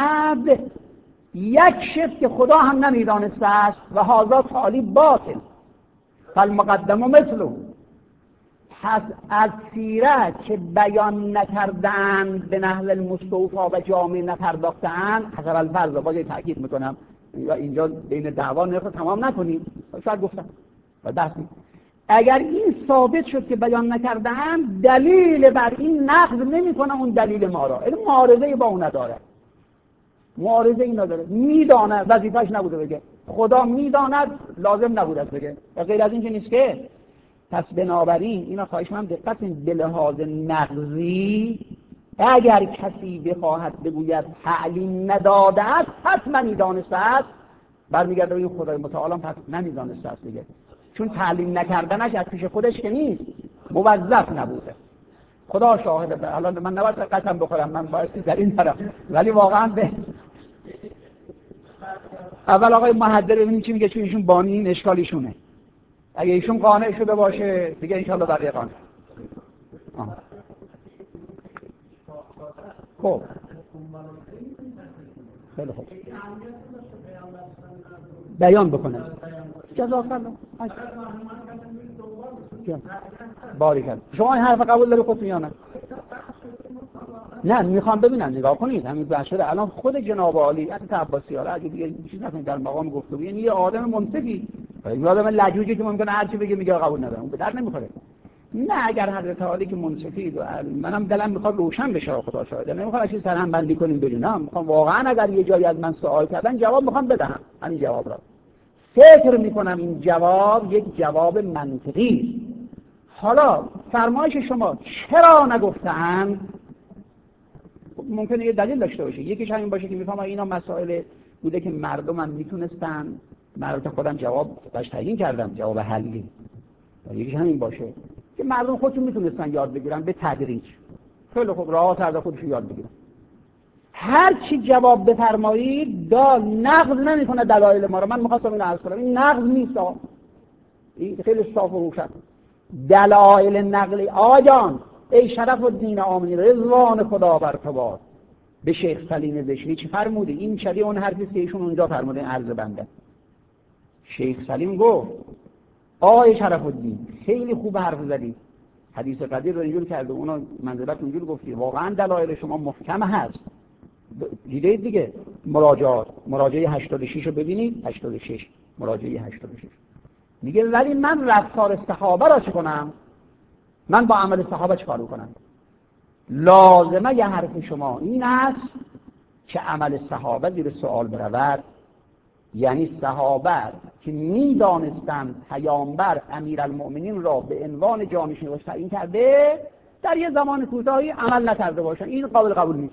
باشد، یک شف که خدا هم نمیدانسته است و هذا تعالی باطل. فالمقدم مثله. پس از سیرت که بیان نکردند به نحو المستوفی و جامع نپرداختند، حسب الفرض باز تاکید میکنم یا اینجا بین دعوا نرخ تمام نکنیم، شاید گفتم و دستی اگر این ثابت شد که بیان نکردند، دلیل بر این نقض نمیکنه اون دلیل ما را، این معارضه با اون نداره، معارضه این نداره، میداند وظیفه‌اش نبوده بگه، خدا میداند لازم نبوده بگه و غیر از این که نیست که. پس بنابراین اینا خواهش من دقت کنید، به لحاظ نقضی اگر کسی بخواهد بگوید تعلیم نداده است حتما میدانسته است، برمیگرده به این خدای متعال پس نمیدانسته است دیگه، چون تعلیم نکردنش از پیش خودش که نیست، موظف نبوده. خدا شاهده. الان من نباید قسم بخورم، من باید در این طرف، ولی واقعا به اول آقای محدث ببینید چی میگه، چون ایشون بانی این اشکالیشونه. اگه ایشون قانع شده باشه دیگه انشالله بقیه قانع. آه. خب خیلی خوب بیان بکنه. جزاک الله. باری کرد. شما این حرف قبول داری خودتون یا نه؟ نه میخوام ببینم، نگاه کنید همین بحث شده الان خود جناب عالی از عباسی ها اگه دیگه چیز نکنید در مقام گفتگو، یعنی یه آدم منصفی، یه آدم لجوجی که ممکنه هر چی بگه میگه قبول ندارم، اون به درد نمیخوره. نه اگر حضرت عالی که منصفی و منم دلم میخواد روشن بشه، خدا شاهده، نمیخوام چیز سرهم بندی کنیم ببینم، میخوام واقعا اگر یه جایی از من سوال کردن جواب میخوام بدم، همین جواب را فکر میکنم این جواب یک جواب منطقی. حالا فرمایش شما چرا نگفتند ممکنه یه دلیل داشته باشه، یکیش همین باشه که میفهمم اینا مسائل بوده که مردم هم میتونستن، مردم خودم جواب باش تعیین کردم، جواب حلی، یکیش همین باشه که مردم خودشون میتونستن یاد بگیرن به تدریج، خیلی خوب راحت از خودشون یاد بگیرن. هر چی جواب بفرمایید دا نقض نمیکنه دلایل ما رو. من می‌خواستم اینو عرض کنم، این نقض نیست، این خیلی صاف و روشن. دلایل نقلی آقا جان، ای شرف الدین آمینی رضوان خدا بر تو باد، به شیخ سلیم بشری چی فرموده؟ این شبیه اون حرفی که ایشون اونجا فرموده، عرض بنده. شیخ سلیم گفت آقای شرف الدین خیلی خوب حرف زدی، حدیث قدیر رو اینجور کرده، اونا منزلت اونجور گفتی، واقعا دلایل شما محکم هست. دیده دیگه مراجعات، مراجعه هشتاد و شش رو ببینید، هشتاد و شش مراجعه هشتاد و شش میگه ولی من رفتار صحابه را چه کنم؟ من با عمل صحابه چه کار کنم؟ لازمه یه حرف شما این است که عمل صحابه زیر سوال برود، یعنی صحابه که میدانستند پیامبر امیرالمؤمنین را به عنوان جانشین تعیین کرده در یه زمان کوتاهی عمل نکرده باشن، این قابل قبول نیست.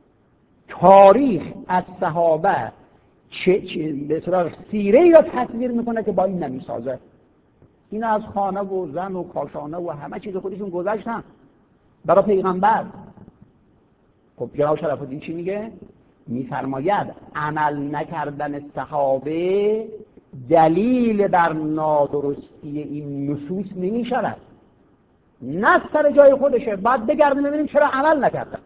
تاریخ از صحابه چه چه به اصطلاح سیره‌ای را تصویر میکنه که با این نمیسازه. این از خانه و زن و کاشانه و همه چیز خودشون گذاشتن برای پیغمبر. خب جناب شرف الدین چی میگه؟ میفرماید عمل نکردن صحابه دلیل بر نادرستی این نصوص نمیشود، نه سر جای خودشه، بعد بگردیم ببینیم چرا عمل نکردن.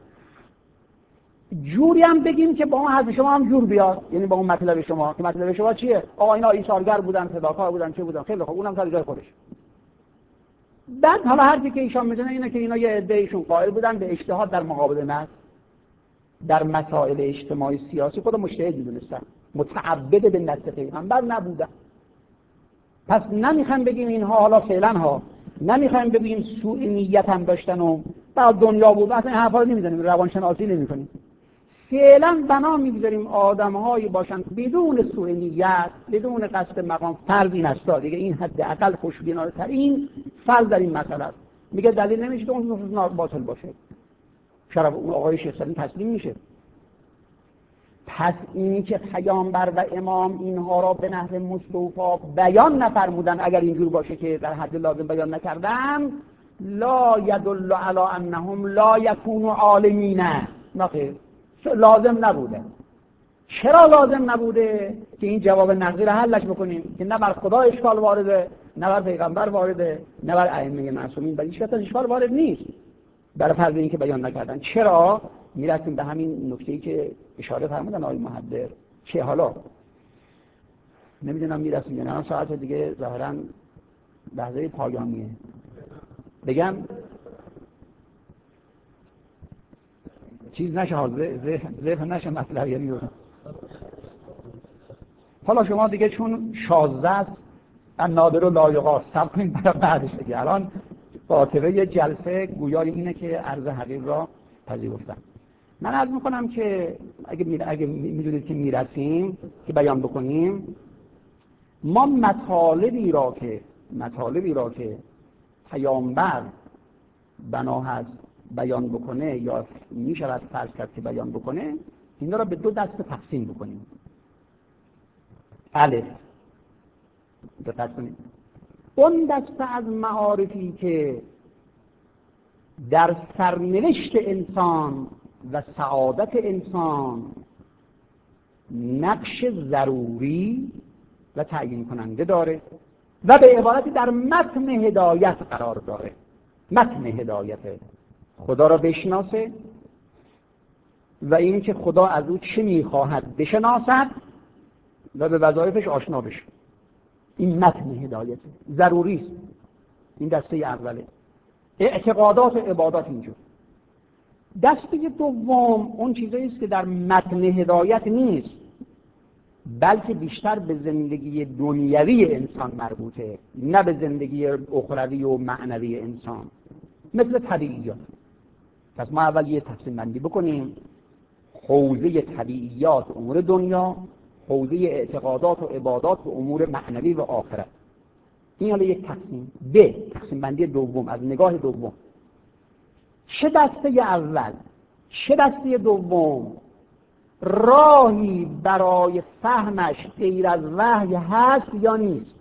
جوری هم بگیم که با اون حرف شما هم جور بیاد، یعنی با اون مطلب شما که مطلب شما چیه؟ آقا اینا ایثارگر بودن، فداکار بودن، چه بودن، خیلی خوب اونم سر جای خودش. بعد حالا حرفی که ایشان میزنه اینه که اینا یه عده‌ایشون قائل بودن به اجتهاد در مقابل نص در مسائل اجتماعی سیاسی، خود مجتهد میدونستن، متعبد به نص پیغمبر نبودن. پس نمیخوایم بگیم اینها حالا فعلا ها، نمیخوایم بگیم سوء نیت هم داشتن و بعد دنیا بود، اصلا این حرفا رو نمیزنیم، روانشناسی نمیکنیم. فعلا بنا میگذاریم آدم‌هایی باشن بدون سوء نیت، بدون قصد مقام. فرض این است دیگه، این حداقل خوشبینانه‌ترین فرض در این مسئله است. میگه دلیل نمیشه که اون نصوص باطل باشه، شرف اون آقای شیخ سلیم تسلیم میشه. پس اینی که پیامبر و امام اینها را به نحو مستوفی بیان نفرمودن، اگر اینجور باشه که در حد لازم بیان نکردن، لا یدل علی انهم لا یکونوا عالمین، نه لازم نبوده. چرا لازم نبوده؟ که این جواب نقضی را حلش بکنیم که نه بر خدا اشکال وارده، نه بر پیغمبر وارده، نه بر ائمه معصومین، بر هیچ کس اشکال وارد نیست برای فرض اینکه بیان نکردن. چرا؟ میرسیم به همین نکته‌ای که اشاره فرمودن آقای محدث. چه حالا نمیدونم میرسیم یا نه، ساعت دیگه ظاهراً لحظه پایانیه. بگم چیز نشه حاضر ذهن نشه مطلب یعنی حالا شما دیگه چون شازده است نادر و لایقا سب کنید برای بعدش دیگه. الان خاطره یه جلسه گویای اینه که عرض حقیق را پذیرفتم. من عرض میکنم که اگه می اگه میدونید که میرسیم که بیان بکنیم، ما مطالبی را که مطالبی را که پیامبر بنا هست بیان بکنه یا میشود فرض کرد که بیان بکنه، اینا را به دو دسته تقسیم بکنیم. الف، دقت کنید، اون دسته از معارفی که در سرنوشت انسان و سعادت انسان نقش ضروری و تعیین کننده داره و به عبارتی در متن هدایت قرار داره. متن هدایت خدا را بشناسه و این که خدا از او چه میخواهد بشناسد و به وظایفش آشنا بشه. این متن هدایت ضروری است. این دسته اوله. اعتقادات و عبادات اینجور. دسته دوم اون چیزایی است که در متن هدایت نیست، بلکه بیشتر به زندگی دنیوی انسان مربوطه، نه به زندگی اخروی و معنوی انسان، مثل طبیعیات. پس ما اول یه تقسیم بندی بکنیم: حوزه طبیعیات امور دنیا، حوزه اعتقادات و عبادات و امور معنوی و آخرت. این حالا یک تقسیم. ب تقسیم بندی دوم از نگاه دوم. چه دسته اول چه دسته دوم راهی برای فهمش غیر از وحی هست یا نیست؟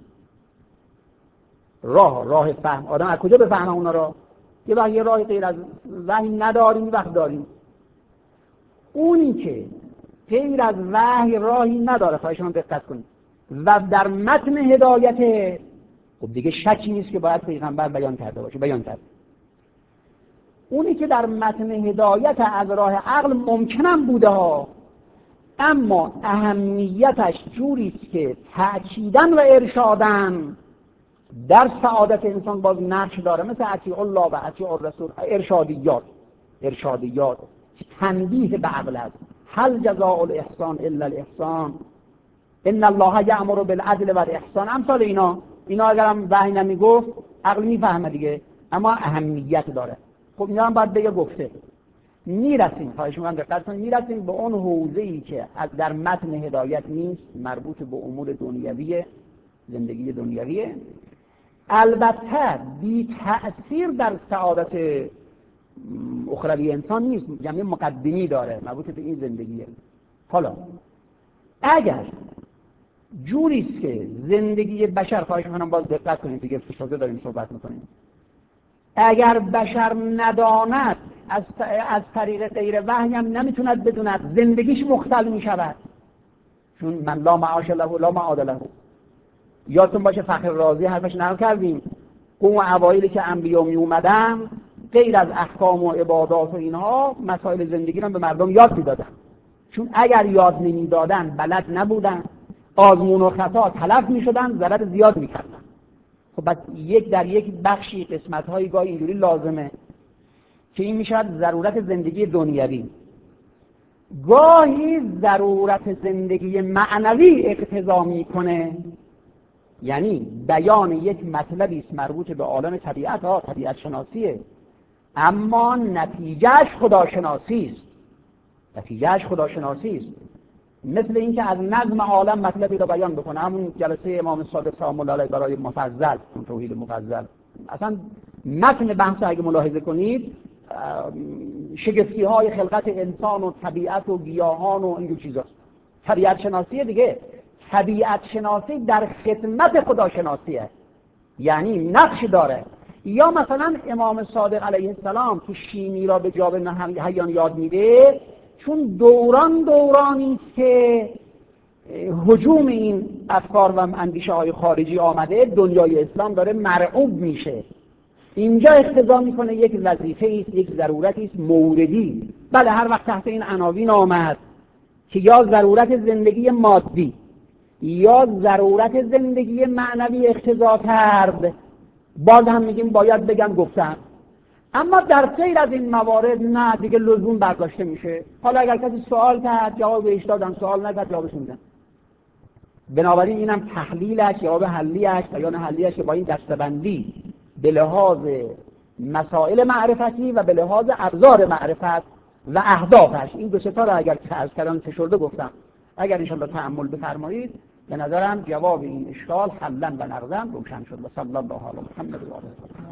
راه راه فهم آدم از کجا بفهمه اونا را؟ یه وقت یه راه غیر از وحی نداریم، یه وقت داریم. اونی که غیر از وحی راهی نداره، خواهش من دقت کنید، و در متن هدایت، خب دیگه شکی نیست که باید پیغمبر بیان کرده باشه، بیان کرده. اونی که در متن هدایت از راه عقل ممکنم بوده ها، اما اهمیتش جوری است که تأکیداً و ارشاداً در سعادت انسان باز نقش داره، مثل اطیع الله و اطیع الرسول. ارشادیات ارشادیات تنبیه به عقل است. هل جزاء الاحسان الا الاحسان، ان الله یأمر بالعدل و الاحسان. امثال اینا اینا اگرم وحی نمیگفت عقل میفهمه دیگه، اما اهمیت داره. خب اینا هم باید بگه گفته. میرسیم، خواهش می‌کنم دقت کنید، میرسیم به اون حوزه‌ای که از در متن هدایت نیست، مربوط به امور دنیویه، زندگی دنیویه، البته بی تأثیر در سعادت اخروی انسان نیست، یعنی مقدمی داره، مربوط به این زندگیه. حالا اگر جوری است که زندگی بشر، خواهش می‌کنم باز دقت کنید دیگه، فشرده داریم صحبت می‌کنیم، اگر بشر نداند از از طریق غیر وحی هم نمیتوند بدوند، زندگیش مختل میشود. چون من لا معاش له لا معاد له. یادتون باشه فخر رازی حرفش نقل کردیم، قوم اوایلی که انبیا می اومدن غیر از احکام و عبادات و اینها مسائل زندگی رو به مردم یاد میدادن، چون اگر یاد نمیدادن بلد نبودن، آزمون و خطا تلف میشدن، ضرر زیاد میکردن. خب بعد یک در یک بخشی قسمت‌های گاهی اینجوری لازمه که این میشود ضرورت زندگی دنیوی، گاهی ضرورت زندگی معنوی اقتضا میکنه، یعنی بیان یک مطلبی است مربوط به عالم طبیعت ها، طبیعت شناسیه، اما نتیجهش خداشناسی است. نتیجهش خداشناسی است. مثل اینکه از نظم عالم مطلبی رو بیان بکنه. همون جلسه امام صادق سلام الله علیه برای مفضل، توحید مفضل، اصلا متن بحث اگه ملاحظه کنید شگفتی های خلقت انسان و طبیعت و گیاهان و اینجور چیزاست. طبیعت شناسی دیگه، طبیعت شناسی در خدمت خداشناسیه، یعنی نقش داره. یا مثلا امام صادق علیه السلام که شیمی را به جا به حیان یاد میده، چون دوران دورانی است که هجوم این افکار و اندیشه های خارجی آمده، دنیای اسلام داره مرعوب میشه. اینجا اقتضا میکنه یک وظیفه است، یک ضرورتی است موردی. بله هر وقت تحت این عناوین آمد که یا ضرورت زندگی مادی یا ضرورت زندگی معنوی اقتضا کرد باز هم میگیم باید بگن گفتن. اما در غیر از این موارد نه دیگه لزوم برداشته میشه. حالا اگر کسی سوال کرد جواب بهش دادن، سوال نکرد جوابش میدن. بنابراین اینم تحلیلش، جواب حلیش، بیان حلیش با این دسته‌بندی به لحاظ مسائل معرفتی و به لحاظ ابزار معرفت و اهدافش، این دو ستا را اگر که از کلام فشرده گفتم، اگر انشاءالله تأمل بفرمایید به نظرم جواب این اشکال حلا و نقضا روشن شد. و صلی الله علی محمد و آله.